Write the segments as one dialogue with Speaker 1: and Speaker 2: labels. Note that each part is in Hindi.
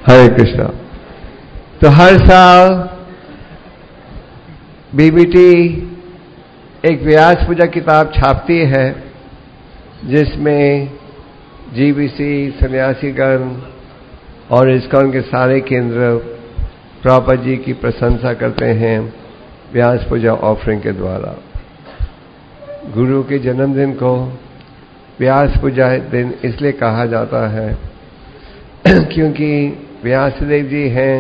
Speaker 1: हरे कृष्णा। तो हर साल बीबीटी एक व्यास पूजा किताब छापती है जिसमें जीबीसी, सन्यासीगण और इस्कॉन के सारे केंद्र प्रभुपाद जी की प्रशंसा करते हैं व्यास पूजा ऑफरिंग के द्वारा। गुरु के जन्मदिन को व्यास पूजा दिन इसलिए कहा जाता है क्योंकि व्यासदेव जी हैं,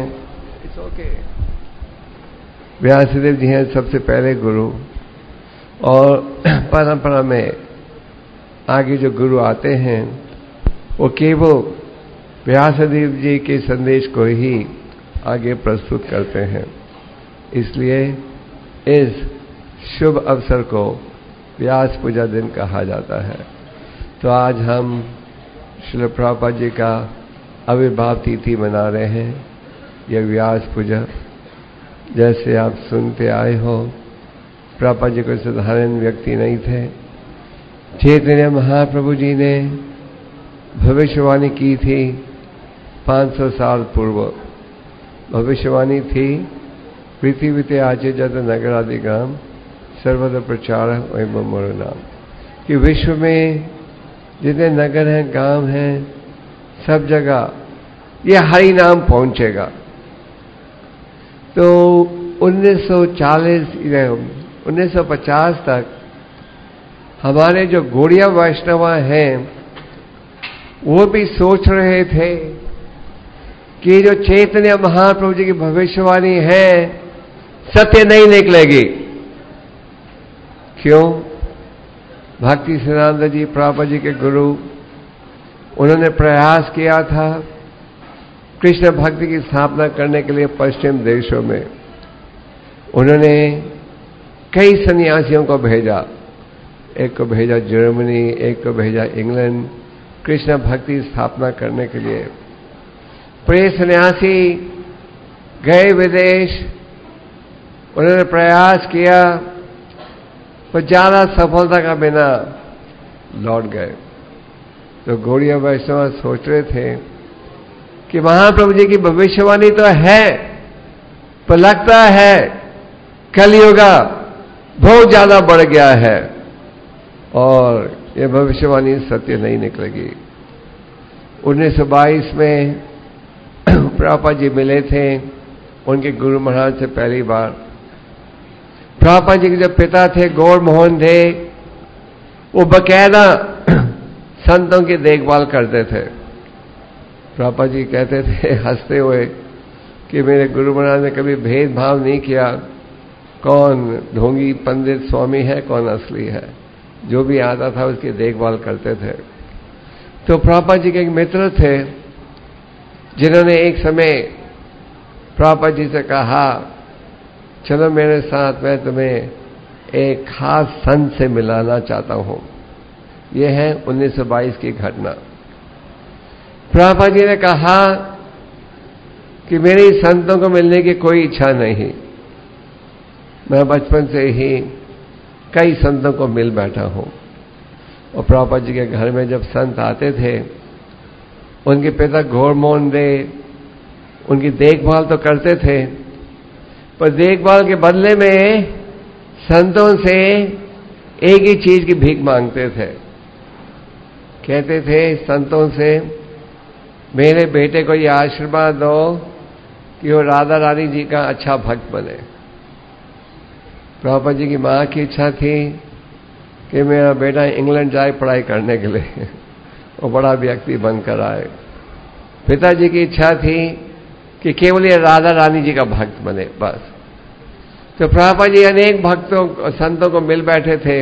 Speaker 1: व्यासदेव जी हैं सबसे पहले गुरु, और परंपरा में आगे जो गुरु आते हैं वो केवल व्यासदेव जी के संदेश को ही आगे प्रस्तुत करते हैं। इसलिए इस शुभ अवसर को व्यास पूजा दिन कहा जाता है। तो आज हम श्रील प्रभुपाद जी का आविर्भाव तिथि मना रहे हैं, यह व्यास पूजा। जैसे आप सुनते आए हो, प्रभुपाद जी कोई साधारण व्यक्ति नहीं थे। चैतन्य महाप्रभु जी ने भविष्यवाणी की थी 500 साल पूर्व। भविष्यवाणी थी पृथ्वीते आचे जत नगरादि ग्राम सर्वदा प्रचार एवं मोर नाम, कि विश्व में जितने नगर हैं, गांव हैं, सब जगह ये हरि नाम पहुंचेगा। तो 1950 तक हमारे जो गौड़िया वैष्णव हैं वो भी सोच रहे थे कि जो चैतन्य महाप्रभु जी की भविष्यवाणी है सत्य नहीं निकलेगी। क्यों? भक्ति सिद्धांत जी प्रभुपाद जी के गुरु, उन्होंने प्रयास किया था कृष्ण भक्ति की स्थापना करने के लिए पश्चिम देशों में। उन्होंने कई सन्यासियों को भेजा, एक को भेजा जर्मनी, एक को भेजा इंग्लैंड, कृष्ण भक्ति स्थापना करने के लिए। पर ये सन्यासी गए विदेश, उन्होंने प्रयास किया पर ज्यादा सफलता का बिना लौट गए। तो गौड़िया वैष्णव सोच रहे थे कि महाप्रभु जी की भविष्यवाणी तो है, पर लगता है कलयुग बहुत ज्यादा बढ़ गया है और ये भविष्यवाणी सत्य नहीं निकलेगी। 1922 में प्रभुपाद जी मिले थे उनके गुरु महाराज से पहली बार। प्रभुपाद जी के जो पिता थे गौर मोहन थे, वो बकायदा संतों की देखभाल करते थे। प्रभुपाद जी कहते थे हंसते हुए कि मेरे गुरु महाराज ने कभी भेदभाव नहीं किया, कौन ढोंगी पंडित स्वामी है, कौन असली है, जो भी आता था उसकी देखभाल करते थे। तो प्रभुपाद जी के एक मित्र थे जिन्होंने एक समय प्रभुपाद जी से कहा, चलो मेरे साथ, मैं तुम्हें एक खास संत से मिलाना चाहता हूं। यह है 1922 की घटना। प्रभुपाद जी ने कहा कि मेरी संतों को मिलने की कोई इच्छा नहीं, मैं बचपन से ही कई संतों को मिल बैठा हूं। और प्रभुपाद जी के घर में जब संत आते थे, उनके पिता गौर मोहन दे उनकी देखभाल तो करते थे, पर देखभाल के बदले में संतों से एक ही चीज की भीख मांगते थे। कहते थे संतों से, मेरे बेटे को यह आशीर्वाद दो कि वो राधा रानी जी का अच्छा भक्त बने। प्रभुपाद जी की मां की इच्छा थी कि मेरा बेटा इंग्लैंड जाए पढ़ाई करने के लिए, वो बड़ा व्यक्ति बनकर आए। पिताजी की इच्छा थी कि केवल ये राधा रानी जी का भक्त बने, बस। तो प्रभुपाद जी अनेक भक्तों संतों को मिल बैठे थे,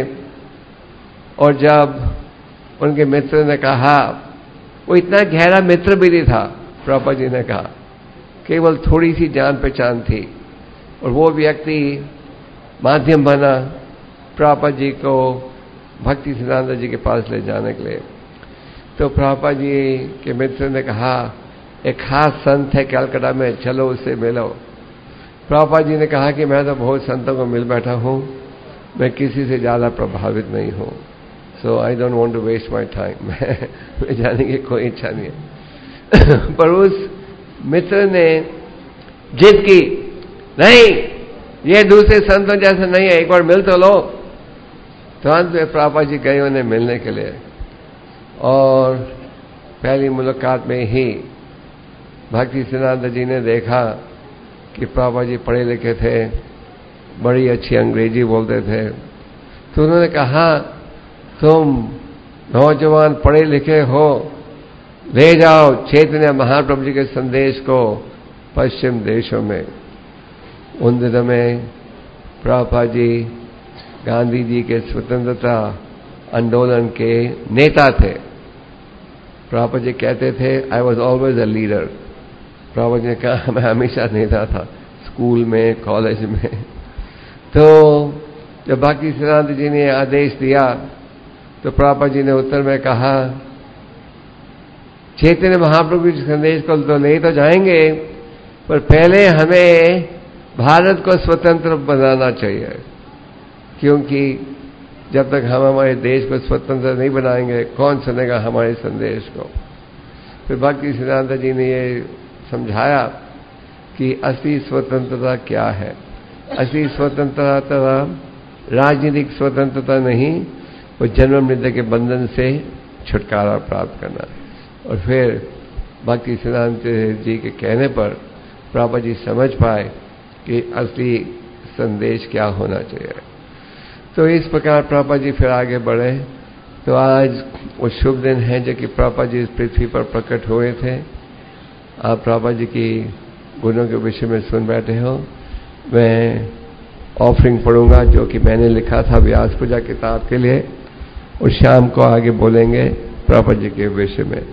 Speaker 1: और जब उनके मित्र ने कहा, वो इतना गहरा मित्र भी नहीं था, प्रभुपाद जी ने कहा केवल थोड़ी सी जान पहचान थी, और वो व्यक्ति माध्यम बना प्रभुपाद जी को भक्ति सिद्धांत जी के पास ले जाने के लिए। तो प्रभुपाद जी के मित्र ने कहा, एक खास संत है कलकत्ता में, चलो उससे मिलो। प्रभुपाद जी ने कहा कि मैं तो बहुत संतों को मिल बैठा हूं, मैं किसी से ज्यादा प्रभावित नहीं हूं, so I don't want to waste my time. मैं जाने की कोई इच्छा नहीं है। पर उस मित्र ने जिद की, नहीं ये दूसरे संतों जैसे नहीं है, एक बार मिल तो लो। तो अंत में प्रभुपाद जी गए उन्हें मिलने के लिए, और पहली मुलाकात में ही भक्ति सिद्धांत जी ने देखा कि प्रभुपाद जी पढ़े लिखे थे, बड़ी अच्छी अंग्रेजी बोलते थे। तो उन्होंने कहा, तुम नौजवान पढ़े लिखे हो, ले जाओ चैतन्य महाप्रभु जी के संदेश को पश्चिम देशों में। उन दिनों में प्रभुपाद जी गांधी जी के स्वतंत्रता आंदोलन के नेता थे। प्रभुपाद जी कहते थे, I was always a leader. Prabhupada ji ने कहा, मैं हमेशा नेता था, स्कूल में, कॉलेज में। तो जब भक्ति सिद्धांत जी ने आदेश दिया तो प्रभुपाद जी ने उत्तर में कहा, चैतन्य महाप्रभु के संदेश को तो ले तो जाएंगे, पर पहले हमें भारत को स्वतंत्र बनाना चाहिए, क्योंकि जब तक हम हमारे देश को स्वतंत्र नहीं बनाएंगे, कौन सुनेगा हमारे संदेश को। फिर भक्ति सिद्धांत जी ने ये समझाया कि असली स्वतंत्रता क्या है। असली स्वतंत्रता राजनीतिक स्वतंत्रता नहीं, वो जन्म मृत्यु के बंधन से छुटकारा प्राप्त करना। और फिर भक्ति सिद्धांत जी के कहने पर प्रभुपाद जी समझ पाए कि असली संदेश क्या होना चाहिए। तो इस प्रकार प्रभुपाद जी फिर आगे बढ़े। तो आज वो शुभ दिन है जो कि प्रभुपाद जी इस पृथ्वी पर प्रकट हुए थे। आप प्रभुपाद जी की गुणों के विषय में सुन बैठे हो। मैं ऑफरिंग पढ़ूंगा जो कि मैंने लिखा था व्यास पूजा किताब के लिए, और शाम को आगे बोलेंगे प्रभुपाद जी के विषय में।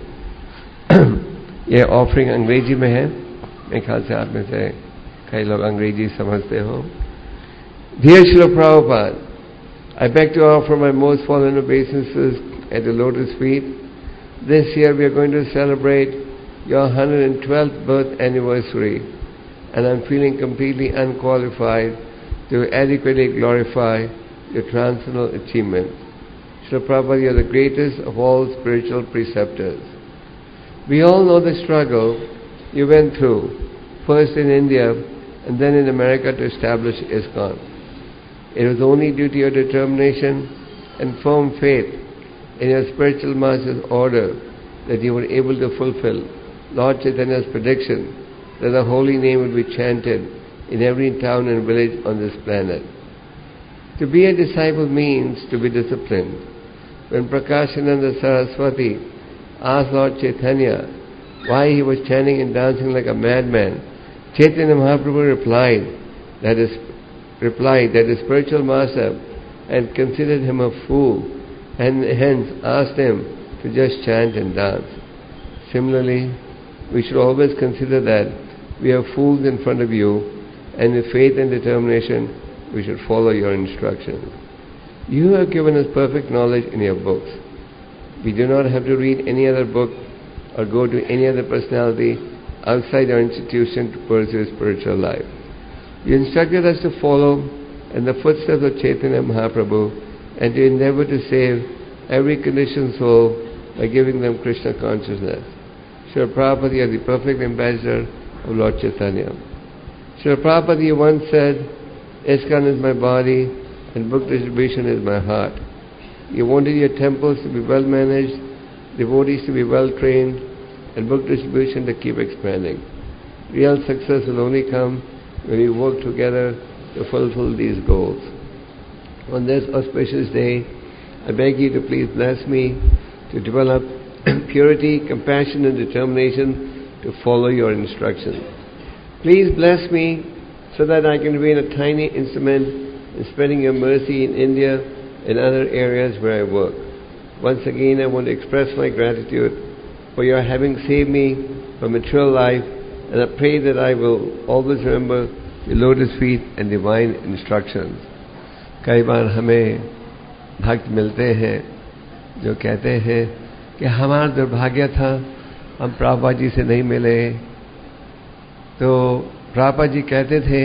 Speaker 1: ये ऑफरिंग अंग्रेजी में है, मेरे ख्याल से आप में से कई लोग अंग्रेजी समझते हो। Dear Srila Prabhupada, I beg to offer my most fallen obeisances at the lotus feet. This year we are going to celebrate your 112th birth anniversary, and I'm feeling completely unqualified to adequately glorify your transcendental achievements. Srila Prabhupada, you are the greatest of all spiritual preceptors. We all know the struggle you went through, first in India and then in America to establish ISKCON. It was only due to your determination and firm faith in your spiritual master's order that you were able to fulfill Lord Chaitanya's prediction that the holy name would be chanted in every town and village on this planet. To be a disciple means to be disciplined. When Prakashananda Saraswati asked Lord Chaitanya why he was chanting and dancing like a madman, Chaitanya Mahaprabhu replied that his spiritual master had considered him a fool and hence asked him to just chant and dance. Similarly, we should always consider that we are fools in front of you, and with faith and determination we should follow your instructions. You have given us perfect knowledge in your books. We do not have to read any other book or go to any other personality outside our institution to pursue spiritual life. You instructed us to follow in the footsteps of Chaitanya Mahaprabhu and to endeavor to save every conditioned soul by giving them Krishna consciousness. Srila Prabhupada, you are the perfect ambassador of Lord Chaitanya. Srila Prabhupada, you once said, ISKCON is my body and book distribution is my heart. You wanted your temples to be well managed, devotees to be well trained, and book distribution to keep expanding. Real success will only come when we work together to fulfill these goals. On this auspicious day, I beg you to please bless me to develop purity, compassion, and determination to follow your instructions. Please bless me so that I can remain a tiny instrument in spreading your mercy in India and other areas where I work. Once again, I want to express my gratitude for your having saved me from material life, and I pray that I will always remember your lotus feet and divine instructions. कई बार हमें भक्त मिलते हैं जो कहते हैं कि हमारा दुर्भाग्य था, हम प्रभुपाद जी से नहीं मिले। तो प्रभुपाद जी कहते थे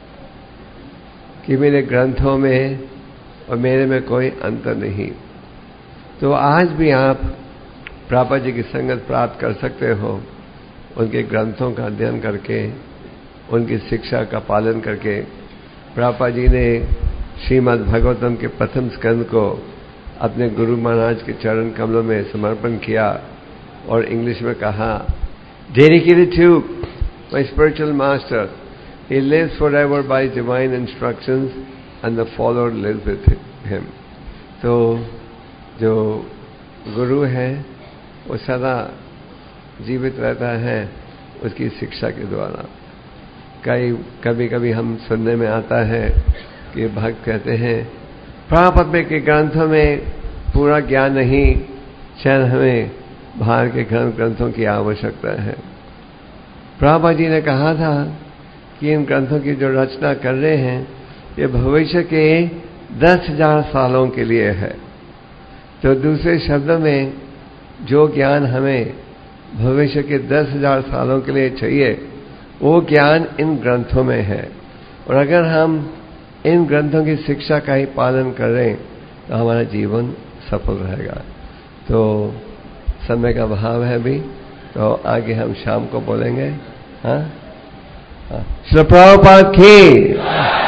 Speaker 1: कि मेरे ग्रंथों में और मेरे में कोई अंतर नहीं। तो आज भी आप प्रभुपाद जी की संगत प्राप्त कर सकते हो, उनके ग्रंथों का अध्ययन करके, उनकी शिक्षा का पालन करके प्रभुपाद जी ने श्रीमद् भागवतम के प्रथम स्कंद को अपने गुरु महाराज के चरण कमलों में समर्पण किया और इंग्लिश में कहा, dedicated to my spiritual master, he lives forever by divine instructions and the follower lives with him. तो जो गुरु है वो सदा जीवित रहता है उसकी शिक्षा के द्वारा। कभी कभी हम सुनने में आता है कि भक्त कहते हैं प्रभुपाद के ग्रंथों में पूरा ज्ञान नहीं, शायद हमें बाहर के ग्रंथों की आवश्यकता है। प्रभुपाद जी ने कहा था कि इन ग्रंथों की जो रचना कर रहे हैं ये भविष्य के 10,000 सालों के लिए है। तो दूसरे शब्दों में जो ज्ञान हमें भविष्य के 10,000 सालों के लिए चाहिए वो ज्ञान इन ग्रंथों में है। और अगर हम इन ग्रंथों की शिक्षा का ही पालन करें तो हमारा जीवन सफल रहेगा। तो समय का अभाव है भी, तो आगे हम शाम को बोलेंगे। हाँ, श्री प्रभुपाद की